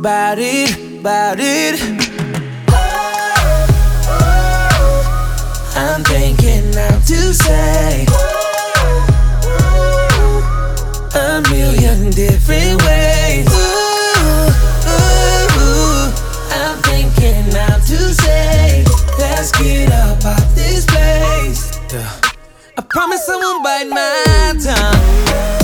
about it, about it. I'm thinking how to say a million different ways. I'm thinking how to say, let's get up off this place. I promise I won't bite my tongue.